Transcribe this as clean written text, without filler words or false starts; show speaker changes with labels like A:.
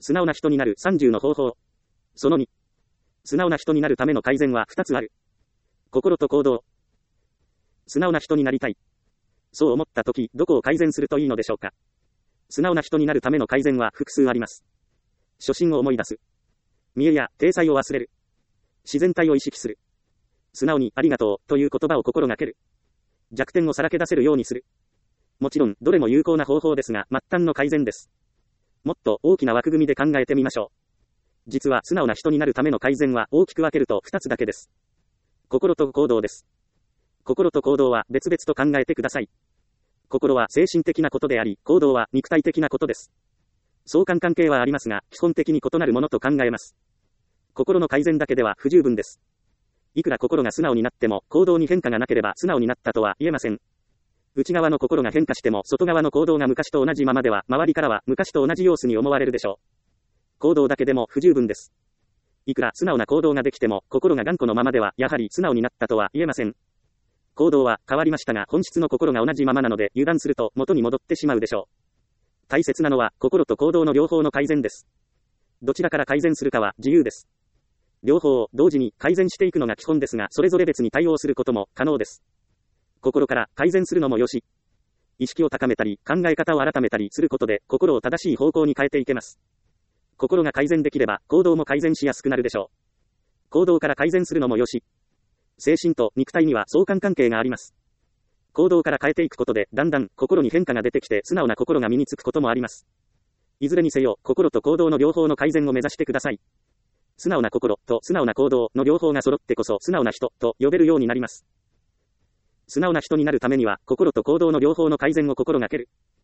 A: 素直な人になる30の方法。その2。素直な人になるための改善は2つある。心と行動。素直な人になりたい。そう思ったとき、どこを改善するといいのでしょうか。素直な人になるための改善は複数あります。初心を思い出す。見栄や体裁を忘れる。自然体を意識する。素直にありがとうという言葉を心がける。弱点をさらけ出せるようにする。もちろん、どれも有効な方法ですが、末端の改善です。もっと大きな枠組みで考えてみましょう。実は素直な人になるための改善は大きく分けると2つだけです。心と行動です。心と行動は別々と考えてください。心は精神的なことであり、行動は肉体的なことです。相関関係はありますが、基本的に異なるものと考えます。心の改善だけでは不十分です。いくら心が素直になっても、行動に変化がなければ素直になったとは言えません。内側の心が変化しても、外側の行動が昔と同じままでは、周りからは昔と同じ様子に思われるでしょう。行動だけでも不十分です。いくら素直な行動ができても、心が頑固のままでは、やはり素直になったとは言えません。行動は変わりましたが、本質の心が同じままなので、油断すると元に戻ってしまうでしょう。大切なのは、心と行動の両方の改善です。どちらから改善するかは自由です。両方を同時に改善していくのが基本ですが、それぞれ別に対応することも可能です。心から改善するのもよし、意識を高めたり、考え方を改めたりすることで、心を正しい方向に変えていけます。心が改善できれば、行動も改善しやすくなるでしょう。行動から改善するのもよし、精神と肉体には相関関係があります。行動から変えていくことで、だんだん心に変化が出てきて、素直な心が身につくこともあります。いずれにせよ、心と行動の両方の改善を目指してください。素直な心と素直な行動の両方が揃ってこそ、素直な人と呼べるようになります。素直な人になるためには、心と行動の両方の改善を心がける。